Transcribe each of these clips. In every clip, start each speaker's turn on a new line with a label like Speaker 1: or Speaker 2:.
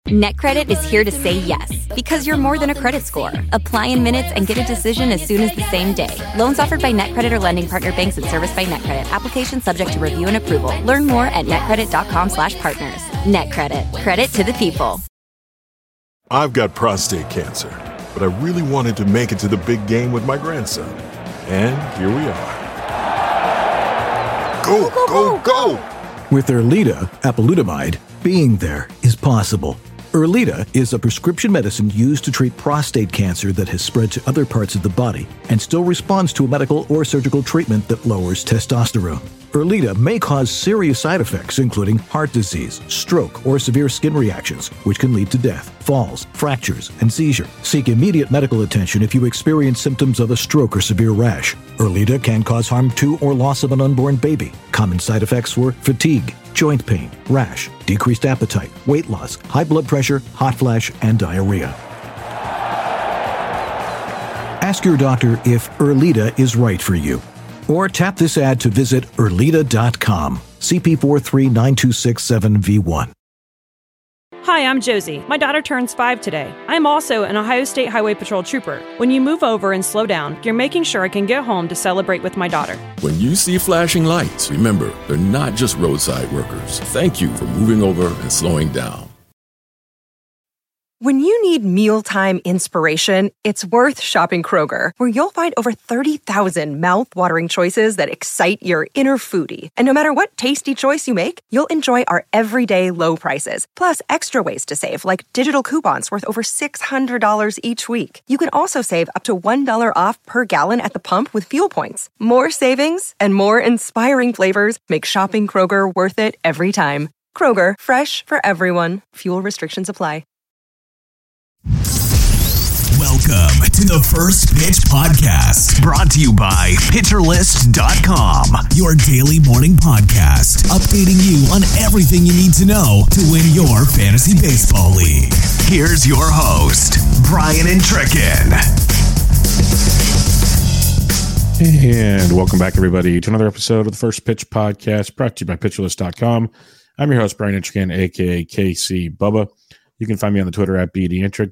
Speaker 1: NetCredit is here to say yes, because you're more than a credit score. Apply in minutes and get a decision as soon as the same day. Loans offered by NetCredit or lending partner banks and serviced by NetCredit. Application subject to review and approval. Learn more at netcredit.com/partners. NetCredit. Credit to the people.
Speaker 2: I've got prostate cancer, but I really wanted to make it to the big game with my grandson. And here we are. Go, go, go!
Speaker 3: With Erleada, apalutamide, being there is possible. Erleada is a prescription medicine used to treat prostate cancer that has spread to other parts of the body and still responds to a medical or surgical treatment that lowers testosterone. Erleada may cause serious side effects, including heart disease, stroke, or severe skin reactions, which can lead to death, falls, fractures, and seizure. Seek immediate medical attention if you experience symptoms of a stroke or severe rash. Erleada can cause harm to or loss of an unborn baby. Common side effects were fatigue, joint pain, rash, decreased appetite, weight loss, high blood pressure, hot flash, and diarrhea. Ask your doctor if Erleada is right for you. Or tap this ad to visit Erleada.com. CP4392667V1.
Speaker 4: Hi, I'm Josie. My daughter turns 5 today. I'm also an Ohio State Highway Patrol trooper. When you move over and slow down, you're making sure I can get home to celebrate with my daughter.
Speaker 5: When you see flashing lights, remember, they're not just roadside workers. Thank you for moving over and slowing down.
Speaker 6: When you need mealtime inspiration, it's worth shopping Kroger, where you'll find over 30,000 mouth-watering choices that excite your inner foodie. And no matter what tasty choice you make, you'll enjoy our everyday low prices, plus extra ways to save, like digital coupons worth over $600 each week. You can also save up to $1 off per gallon at the pump with fuel points. More savings and more inspiring flavors make shopping Kroger worth it every time. Kroger, fresh for everyone. Fuel restrictions apply.
Speaker 7: Welcome to the First Pitch Podcast, brought to you by PitcherList.com, your daily morning podcast, updating you on everything you need to know to win your fantasy baseball league. Here's your host, Brian and Tricken.
Speaker 8: And welcome back, everybody, to another episode of the First Pitch Podcast, brought to you by PitcherList.com. I'm your host, Brian Tricken, a.k.a. KC Bubba. You can find me on the Twitter at BDentrek,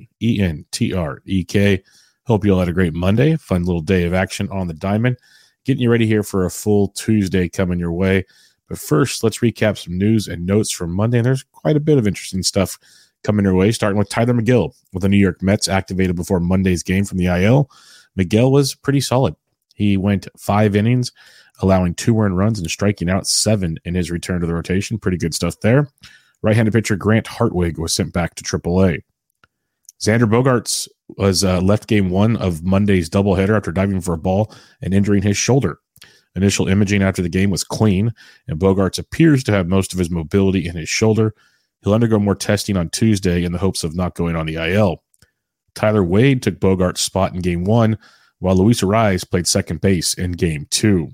Speaker 8: BDENTREK. Hope you all had a great Monday, fun little day of action on the diamond. Getting you ready here for a full Tuesday coming your way. But first, let's recap some news and notes from Monday. And there's quite a bit of interesting stuff coming your way, starting with Tyler McGill with the New York Mets activated before Monday's game from the IL. McGill was pretty solid. He went 5 innings, allowing 2 earned runs and striking out 7 in his return to the rotation. Pretty good stuff there. Right-handed pitcher Grant Hartwig was sent back to AAA. Xander Bogaerts was left game 1 of Monday's doubleheader after diving for a ball and injuring his shoulder. Initial imaging after the game was clean, and Bogaerts appears to have most of his mobility in his shoulder. He'll undergo more testing on Tuesday in the hopes of not going on the IL. Tyler Wade took Bogaerts' spot in game 1, while Luis Arraez played second base in game 2.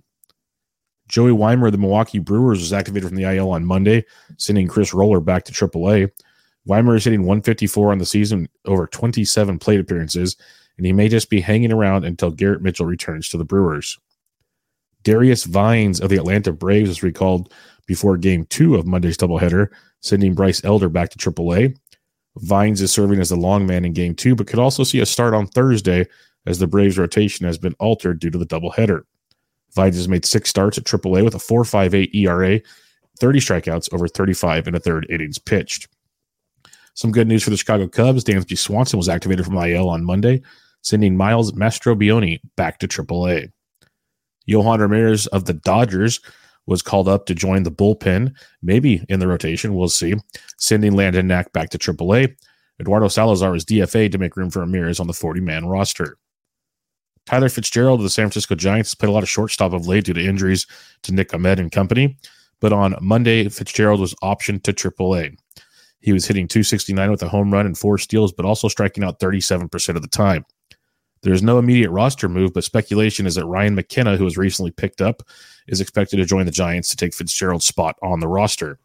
Speaker 8: Joey Weimer of the Milwaukee Brewers was activated from the IL on Monday, sending Chris Roller back to AAA. Weimer is hitting .154 on the season, over 27 plate appearances, and he may just be hanging around until Garrett Mitchell returns to the Brewers. Darius Vines of the Atlanta Braves was recalled before Game 2 of Monday's doubleheader, sending Bryce Elder back to AAA. Vines is serving as the long man in Game 2, but could also see a start on Thursday as the Braves' rotation has been altered due to the doubleheader. Vines has made 6 starts at AAA with a 4.58 ERA, 30 strikeouts over 35 and a third innings pitched. Some good news for the Chicago Cubs. Dansby Swanson was activated from IL on Monday, sending Miles Mastrobuoni back to AAA. Yohan Ramirez of the Dodgers was called up to join the bullpen, maybe in the rotation, we'll see, sending Landon Knack back to AAA. Eduardo Salazar was DFA'd to make room for Ramirez on the 40-man roster. Tyler Fitzgerald of the San Francisco Giants has played a lot of shortstop of late due to injuries to Nick Ahmed and company, but on Monday, Fitzgerald was optioned to AAA. He was hitting .269 with a home run and 4 steals, but also striking out 37% of the time. There is no immediate roster move, but speculation is that Ryan McKenna, who was recently picked up, is expected to join the Giants to take Fitzgerald's spot on the roster.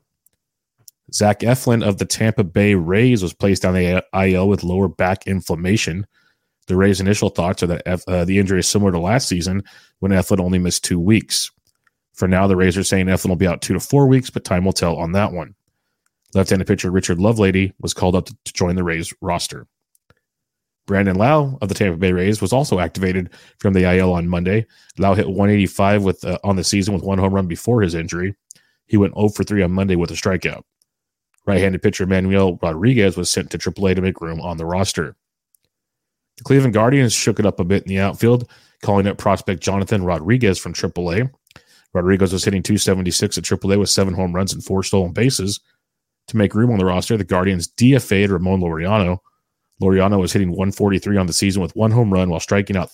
Speaker 8: Zach Eflin of the Tampa Bay Rays was placed on the IL with lower back inflammation. The Rays' initial thoughts are that the injury is similar to last season when Eflin only missed 2 weeks. For now, the Rays are saying Eflin will be out 2 to 4 weeks, but time will tell on that one. Left-handed pitcher Richard Lovelady was called up to join the Rays roster. Brandon Lau of the Tampa Bay Rays was also activated from the IL on Monday. Lau hit 185 on the season with 1 home run before his injury. He went 0 for 3 on Monday with a strikeout. Right-handed pitcher Manuel Rodriguez was sent to AAA to make room on the roster. The Cleveland Guardians shook it up a bit in the outfield, calling up prospect Jonathan Rodriguez from AAA. Rodriguez was hitting .276 at AAA with 7 home runs and 4 stolen bases. To make room on the roster, the Guardians DFA'd Ramon Laureano. Laureano was hitting .143 on the season with 1 home run while striking out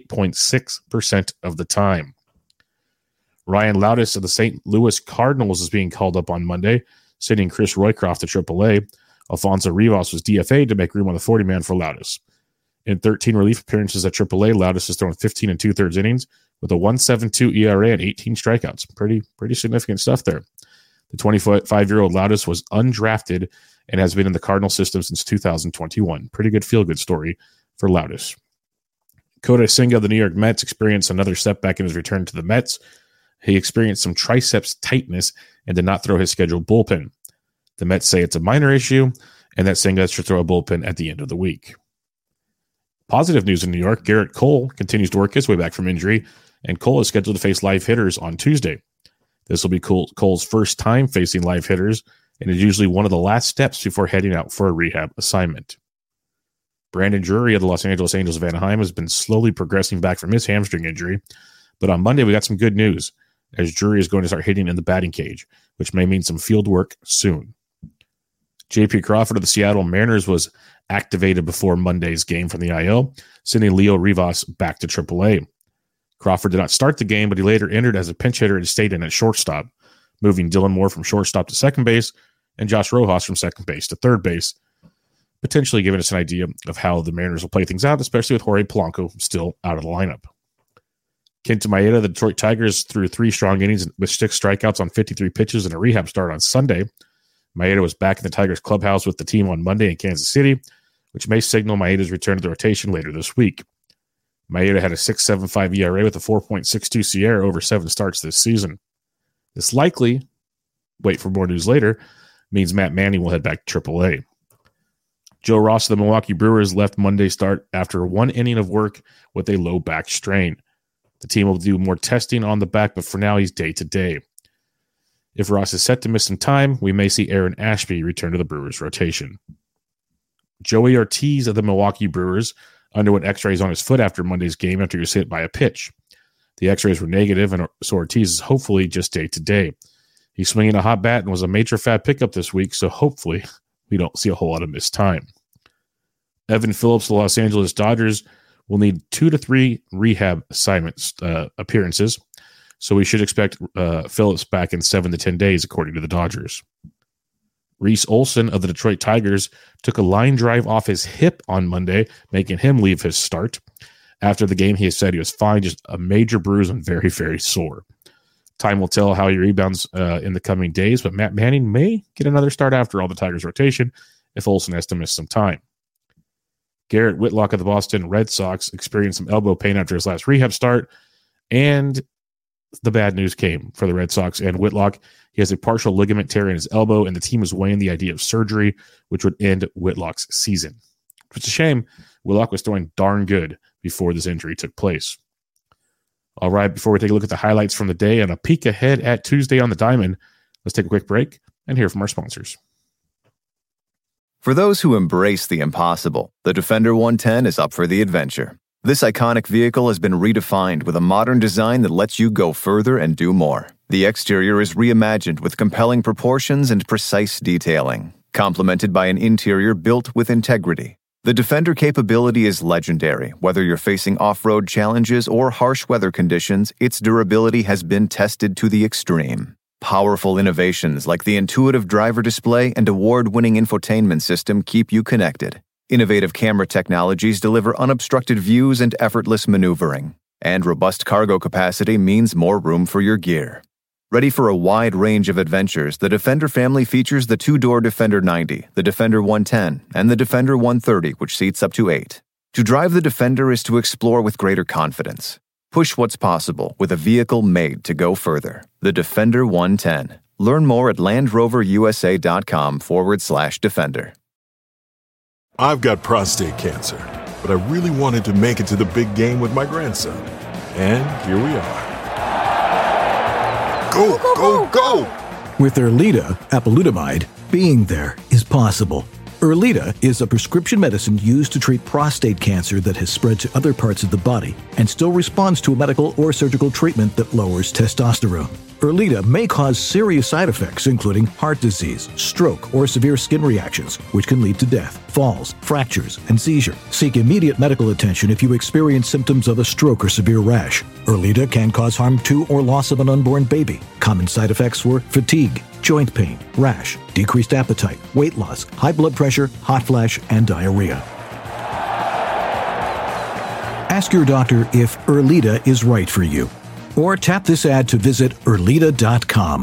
Speaker 8: 38.6% of the time. Ryan Loudis of the St. Louis Cardinals is being called up on Monday, sending Chris Roycroft to AAA. Alfonso Rivas was DFA'd to make room on the 40-man for Loudis. In 13 relief appearances at AAA, Loudis has thrown 15 2/3 innings with a 1.72 ERA and 18 strikeouts. Pretty significant stuff there. The 25-year-old Loudis was undrafted and has been in the Cardinal system since 2021. Pretty good feel-good story for Loudis. Kodai Senga of the New York Mets experienced another setback in his return to the Mets. He experienced some triceps tightness and did not throw his scheduled bullpen. The Mets say it's a minor issue and that Senga should throw a bullpen at the end of the week. Positive news in New York, Garrett Cole continues to work his way back from injury, and Cole is scheduled to face live hitters on Tuesday. This will be Cole's first time facing live hitters, and is usually one of the last steps before heading out for a rehab assignment. Brandon Drury of the Los Angeles Angels of Anaheim has been slowly progressing back from his hamstring injury, but on Monday we got some good news, as Drury is going to start hitting in the batting cage, which may mean some field work soon. J.P. Crawford of the Seattle Mariners was activated before Monday's game from the IL, sending Leo Rivas back to AAA. Crawford did not start the game, but he later entered as a pinch hitter and stayed in at shortstop, moving Dylan Moore from shortstop to second base and Josh Rojas from second base to third base, potentially giving us an idea of how the Mariners will play things out, especially with Jorge Polanco still out of the lineup. Kenta Maeda of the Detroit Tigers threw 3 strong innings with 6 strikeouts on 53 pitches and a rehab start on Sunday. Maeda was back in the Tigers clubhouse with the team on Monday in Kansas City, which may signal Maeda's return to the rotation later this week. Maeda had a 6.75 ERA with a 4.62 SIERA over 7 starts this season. This likely, wait for more news later, means Matt Manning will head back to AAA. Joe Ross of the Milwaukee Brewers left Monday's start after 1 inning of work with a low back strain. The team will do more testing on the back, but for now he's day-to-day. If Ross is set to miss some time, we may see Aaron Ashby return to the Brewers' rotation. Joey Ortiz of the Milwaukee Brewers underwent x-rays on his foot after Monday's game after he was hit by a pitch. The x-rays were negative, and so Ortiz is hopefully just day-to-day. He's swinging a hot bat and was a major fat pickup this week, so hopefully we don't see a whole lot of missed time. Evan Phillips of the Los Angeles Dodgers will need 2 to 3 rehab assignments appearances, so we should expect Phillips back in 7 to 10 days, according to the Dodgers. Reese Olson of the Detroit Tigers took a line drive off his hip on Monday, making him leave his start. After the game, he said he was fine, just a major bruise and very, very sore. Time will tell how he rebounds in the coming days, but Matt Manning may get another start after all the Tigers' rotation if Olson has to miss some time. Garrett Whitlock of the Boston Red Sox experienced some elbow pain after his last rehab start, and the bad news came for the Red Sox and Whitlock. He has a partial ligament tear in his elbow, and the team is weighing the idea of surgery, which would end Whitlock's season. It's a shame. Whitlock was throwing darn good before this injury took place. All right, before we take a look at the highlights from the day and a peek ahead at Tuesday on the Diamond, let's take a quick break and hear from our sponsors.
Speaker 9: For those who embrace the impossible, the Defender 110 is up for the adventure. This iconic vehicle has been redefined with a modern design that lets you go further and do more. The exterior is reimagined with compelling proportions and precise detailing, complemented by an interior built with integrity. The Defender capability is legendary. Whether you're facing off-road challenges or harsh weather conditions, its durability has been tested to the extreme. Powerful innovations like the intuitive driver display and award-winning infotainment system keep you connected. Innovative camera technologies deliver unobstructed views and effortless maneuvering. And robust cargo capacity means more room for your gear. Ready for a wide range of adventures, the Defender family features the 2-door Defender 90, the Defender 110, and the Defender 130, which seats up to 8. To drive the Defender is to explore with greater confidence. Push what's possible with a vehicle made to go further. The Defender 110. Learn more at LandRoverUSA.com/Defender.
Speaker 2: I've got prostate cancer, but I really wanted to make it to the big game with my grandson. And here we are. Go, go, go!
Speaker 3: With Erleada, apalutamide, being there is possible. Erleada is a prescription medicine used to treat prostate cancer that has spread to other parts of the body and still responds to a medical or surgical treatment that lowers testosterone. Erleada may cause serious side effects, including heart disease, stroke, or severe skin reactions, which can lead to death, falls, fractures, and seizure. Seek immediate medical attention if you experience symptoms of a stroke or severe rash. Erleada can cause harm to or loss of an unborn baby. Common side effects were fatigue, joint pain, rash, decreased appetite, weight loss, high blood pressure, hot flash, and diarrhea. Ask your doctor if Erleada is right for you. Or tap this ad to visit Erleada.com.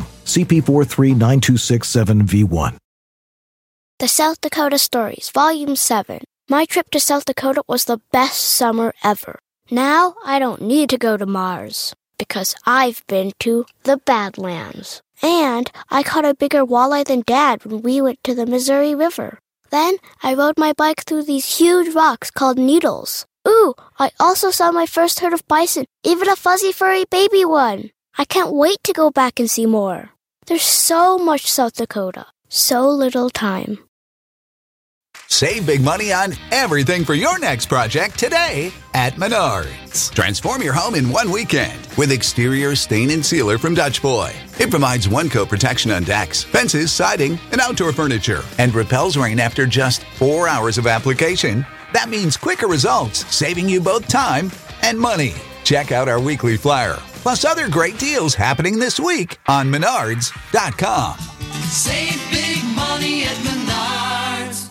Speaker 3: CP439267V1.
Speaker 10: The South Dakota Stories, Volume 7. My trip to South Dakota was the best summer ever. Now I don't need to go to Mars, because I've been to the Badlands. And I caught a bigger walleye than Dad when we went to the Missouri River. Then I rode my bike through these huge rocks called needles. Ooh, I also saw my first herd of bison, even a fuzzy furry baby one. I can't wait to go back and see more. There's so much South Dakota, so little time.
Speaker 11: Save big money on everything for your next project today at Menards. Transform your home in one weekend with exterior stain and sealer from Dutch Boy. It provides one-coat protection on decks, fences, siding, and outdoor furniture, and repels rain after just 4 hours of application. That means quicker results, saving you both time and money. Check out our weekly flyer, plus other great deals happening this week on Menards.com.
Speaker 12: Save big money at Menards.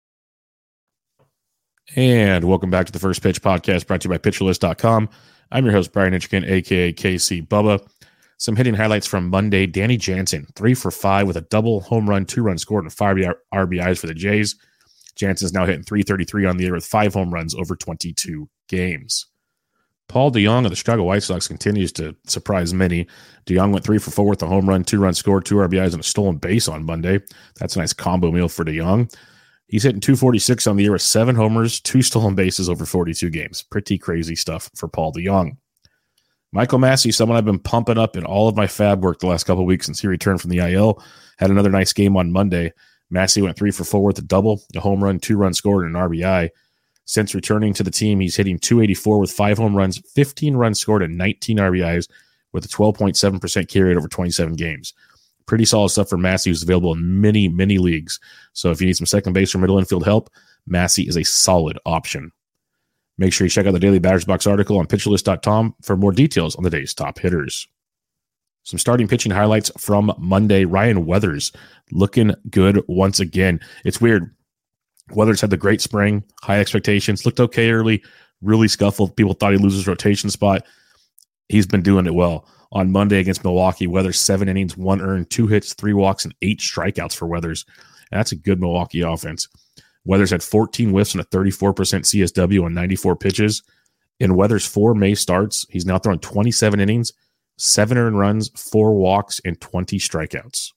Speaker 8: And welcome back to the First Pitch Podcast, brought to you by PitcherList.com. I'm your host, Brian Hitchkin, a.k.a. KC Bubba. Some hitting highlights from Monday. Danny Jansen, 3 for 5 with a double, home run, 2-run scored, and 5 RBIs for the Jays. Jansen's now hitting .333 on the year with 5 home runs over 22 games. Paul DeJong of the Chicago White Sox continues to surprise many. DeJong went 3 for 4 with a home run, 2-run score, 2 RBIs, and a stolen base on Monday. That's a nice combo meal for DeJong. He's hitting .246 on the year with 7 homers, 2 stolen bases over 42 games. Pretty crazy stuff for Paul DeJong. Michael Massey, someone I've been pumping up in all of my fab work the last couple of weeks since he returned from the IL, had another nice game on Monday. Massey went 3 for 4 with a double, a home run, 2-run scored, and an RBI. Since returning to the team, he's hitting .284 with 5 home runs, 15 runs scored, and 19 RBIs with a 12.7% carry rate over 27 games. Pretty solid stuff for Massey, who's available in many, many leagues. So if you need some second base or middle infield help, Massey is a solid option. Make sure you check out the Daily Batters Box article on PitcherList.com for more details on the day's top hitters. Some starting pitching highlights from Monday. Ryan Weathers looking good once again. It's weird. Weathers had the great spring, high expectations, looked okay early, really scuffled. People thought he'd lose his rotation spot. He's been doing it well. On Monday against Milwaukee, Weathers 7 innings, 1 earned, 2 hits, 3 walks, and 8 strikeouts for Weathers. And that's a good Milwaukee offense. Weathers had 14 whiffs and a 34% CSW on 94 pitches. In Weathers' 4 May starts, he's now thrown 27 innings, 7 earned runs, 4 walks, and 20 strikeouts.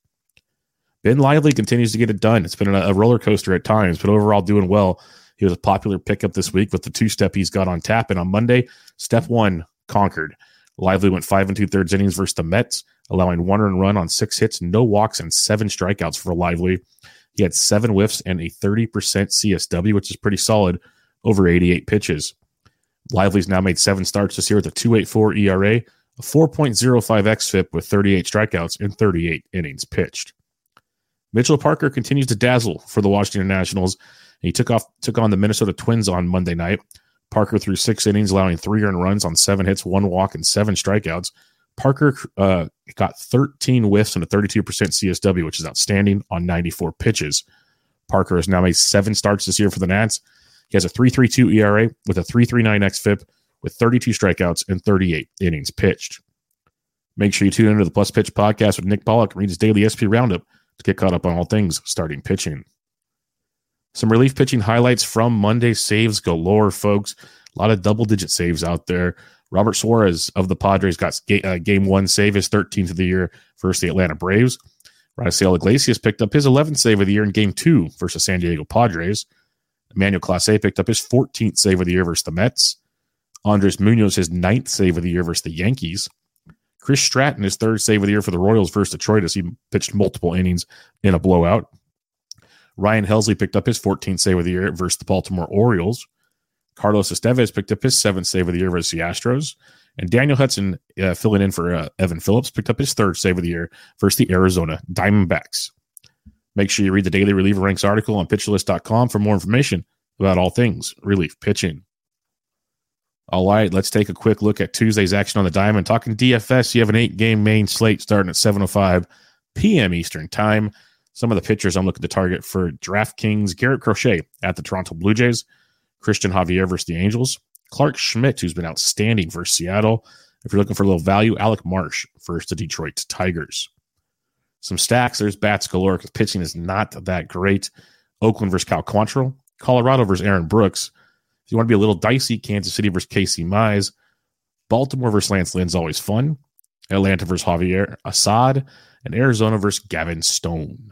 Speaker 8: Ben Lively continues to get it done. It's been a roller coaster at times, but overall doing well. He was a popular pickup this week with the 2-step he's got on tap. And on Monday, step 1 conquered. Lively went 5 2/3 innings versus the Mets, allowing 1 earned run on 6 hits, no walks, and 7 strikeouts for Lively. He had 7 whiffs and a 30% CSW, which is pretty solid, over 88 pitches. Lively's now made 7 starts this year with a 2.84 ERA, a 4.05 xFIP with 38 strikeouts and 38 innings pitched. Mitchell Parker continues to dazzle for the Washington Nationals. He took on the Minnesota Twins on Monday night. Parker threw 6 innings, allowing 3 earned runs on 7 hits, 1 walk, and 7 strikeouts. Parker got 13 whiffs and a 32% CSW, which is outstanding on 94 pitches. Parker has now made 7 starts this year for the Nats. He has a 3.32 ERA with a 3.39 xFIP with 32 strikeouts and 38 innings pitched. Make sure you tune into the Plus Pitch podcast with Nick Pollock and read his daily SP Roundup to get caught up on all things starting pitching. Some relief pitching highlights from Monday. Saves galore, folks. A lot of double-digit saves out there. Robert Suarez of the Padres got game 1 save, his 13th of the year versus the Atlanta Braves. Raisel Iglesias picked up his 11th save of the year in Game 2 versus San Diego Padres. Emmanuel Clase picked up his 14th save of the year versus the Mets. Andres Munoz his 9th save of the year versus the Yankees. Chris Stratton his 3rd save of the year for the Royals versus Detroit as he pitched multiple innings in a blowout. Ryan Helsley picked up his 14th save of the year versus the Baltimore Orioles. Carlos Estevez picked up his 7th save of the year versus the Astros. And Daniel Hudson, filling in for Evan Phillips, picked up his 3rd save of the year versus the Arizona Diamondbacks. Make sure you read the Daily Reliever Ranks article on PitcherList.com for more information about all things relief pitching. All right, let's take a quick look at Tuesday's action on the diamond. Talking DFS, you have an 8-game main slate starting at 7:05 p.m. Eastern Time. Some of the pitchers I'm looking to target for DraftKings: Garrett Crochet at the Toronto Blue Jays, Christian Javier versus the Angels, Clark Schmidt, who's been outstanding versus Seattle. If you're looking for a little value, Alec Marsh versus the Detroit Tigers. Some stacks, there's bats galore because pitching is not that great. Oakland versus Cal Quantrill, Colorado versus Aaron Brooks. If you want to be a little dicey, Kansas City versus Casey Mize, Baltimore versus Lance Lynn's always fun, Atlanta versus Javier Assad, and Arizona versus Gavin Stone.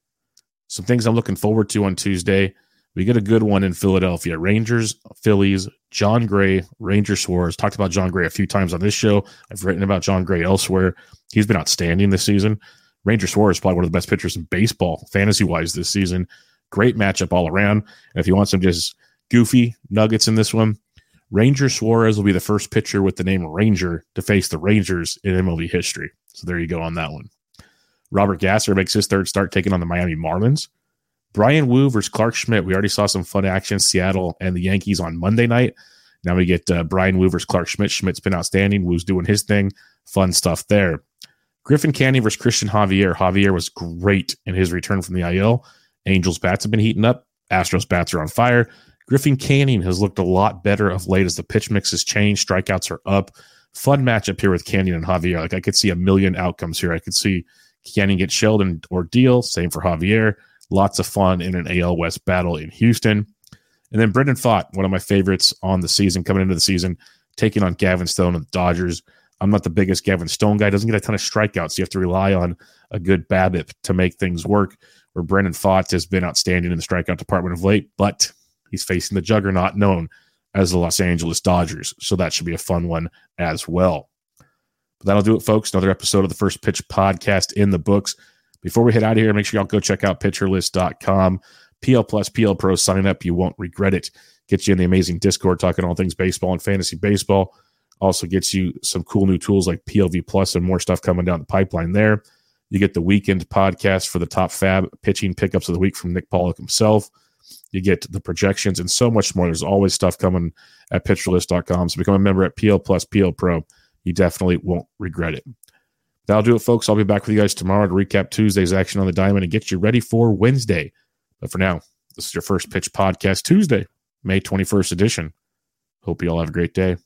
Speaker 8: Some things I'm looking forward to on Tuesday. We get a good one in Philadelphia. Rangers, Phillies, John Gray, Ranger Suarez. Talked about John Gray a few times on this show. I've written about John Gray elsewhere. He's been outstanding this season. Ranger Suarez is probably one of the best pitchers in baseball, fantasy-wise, this season. Great matchup all around. And if you want some just goofy nuggets in this one, Ranger Suarez will be the first pitcher with the name Ranger to face the Rangers in MLB history. So there you go on that one. Robert Gasser makes his 3rd start taking on the Miami Marlins. Brian Wu versus Clark Schmidt. We already saw some fun action, Seattle and the Yankees on Monday night. Now we get Brian Wu versus Clark Schmidt. Schmidt's been outstanding. Wu's doing his thing. Fun stuff there. Griffin Canning versus Christian Javier. Javier was great in his return from the IL. Angels bats have been heating up. Astros bats are on fire. Griffin Canning has looked a lot better of late as the pitch mix has changed. Strikeouts are up. Fun matchup here with Canning and Javier. Like, I could see a million outcomes here. I could see Canning get shelled in ordeal. Same for Javier. Lots of fun in an AL West battle in Houston. And then Brendan Pfaadt, one of my favorites on the season, coming into the season, taking on Gavin Stone of the Dodgers. I'm not the biggest Gavin Stone guy. Doesn't get a ton of strikeouts. So you have to rely on a good BABIP to make things work, where Brendan Pfaadt has been outstanding in the strikeout department of late, but he's facing the juggernaut known as the Los Angeles Dodgers. So that should be a fun one as well. But that'll do it, folks. Another episode of the First Pitch Podcast in the books. Before we head out of here, make sure y'all go check out PitcherList.com. PL Plus, PL Pro, signing up. You won't regret it. Gets you in the amazing Discord talking all things baseball and fantasy baseball. Also gets you some cool new tools like PLV Plus and more stuff coming down the pipeline there. You get the weekend podcast for the top fab pitching pickups of the week from Nick Pollock himself. You get the projections and so much more. There's always stuff coming at PitcherList.com. So become a member at PL Plus, PL Pro. You definitely won't regret it. That'll do it, folks. I'll be back with you guys tomorrow to recap Tuesday's action on the diamond and get you ready for Wednesday. But for now, this is your First Pitch Podcast Tuesday, May 21st edition. Hope you all have a great day.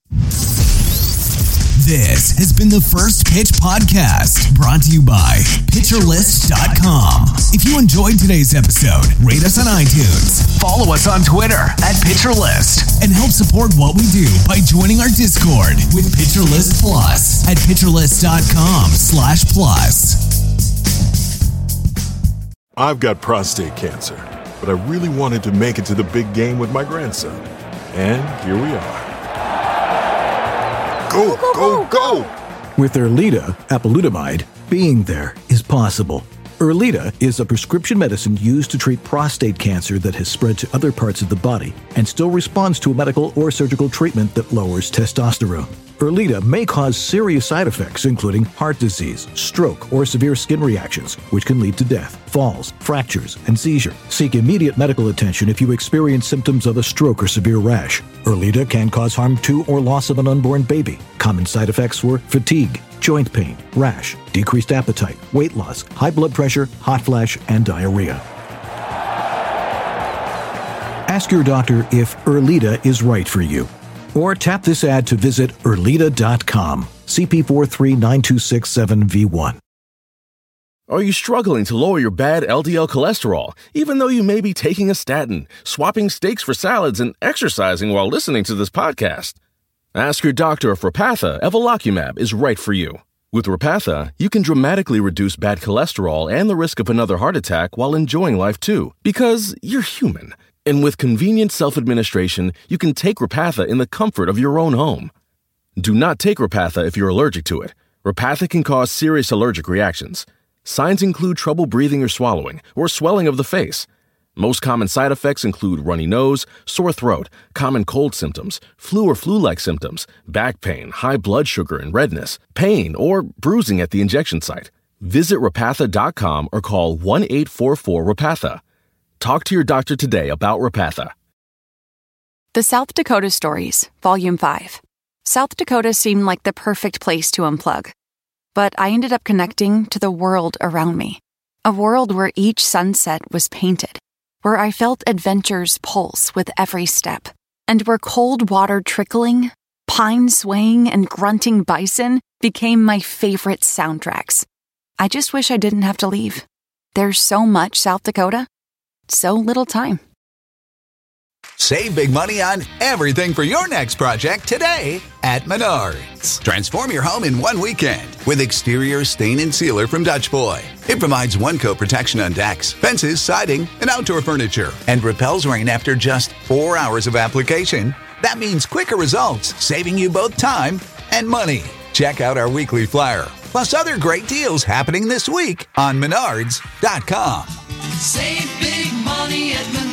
Speaker 7: This has been the First Pitch Podcast, brought to you by PitcherList.com. If you enjoyed today's episode, rate us on iTunes, follow us on Twitter at PitcherList, and help support what we do by joining our Discord with PitcherList Plus at PitcherList.com/plus.
Speaker 2: I've got prostate cancer, but I really wanted to make it to the big game with my grandson. And here we are. Go, go, go!
Speaker 3: With Erleada, apalutamide, being there is possible. Erleada is a prescription medicine used to treat prostate cancer that has spread to other parts of the body and still responds to a medical or surgical treatment that lowers testosterone. Erleada may cause serious side effects, including heart disease, stroke, or severe skin reactions, which can lead to death, falls, fractures, and seizure. Seek immediate medical attention if you experience symptoms of a stroke or severe rash. Erleada can cause harm to or loss of an unborn baby. Common side effects were fatigue, joint pain, rash, decreased appetite, weight loss, high blood pressure, hot flash, and diarrhea. Ask your doctor if Erleada is right for you. Or tap this ad to visit Erleada.com. CP4392667V1.
Speaker 13: Are you struggling to lower your bad LDL cholesterol, even though you may be taking a statin, swapping steaks for salads, and exercising while listening to this podcast? Ask your doctor if Repatha Evolocumab is right for you. With Repatha, you can dramatically reduce bad cholesterol and the risk of another heart attack while enjoying life too, because you're human. And with convenient self-administration, you can take Repatha in the comfort of your own home. Do not take Repatha if you're allergic to it. Repatha can cause serious allergic reactions. Signs include trouble breathing or swallowing, or swelling of the face. Most common side effects include runny nose, sore throat, common cold symptoms, flu or flu-like symptoms, back pain, high blood sugar and redness, pain, or bruising at the injection site. Visit Repatha.com or call 1-844-REPATHA. Talk to your doctor today about Repatha.
Speaker 14: The South Dakota Stories, Volume 5. South Dakota seemed like the perfect place to unplug. But I ended up connecting to the world around me. A world where each sunset was painted, where I felt adventure's pulse with every step, and where cold water trickling, pine swaying, and grunting bison became my favorite soundtracks. I just wish I didn't have to leave. There's so much South Dakota, so little time.
Speaker 11: Save big money on everything for your next project today at Menards. Transform your home in one weekend with exterior stain and sealer from Dutch Boy. It provides one-coat protection on decks, fences, siding, and outdoor furniture, and repels rain after just 4 hours of application. That means quicker results, saving you both time and money. Check out our weekly flyer, plus other great deals happening this week on Menards.com.
Speaker 12: Save big money at Menards.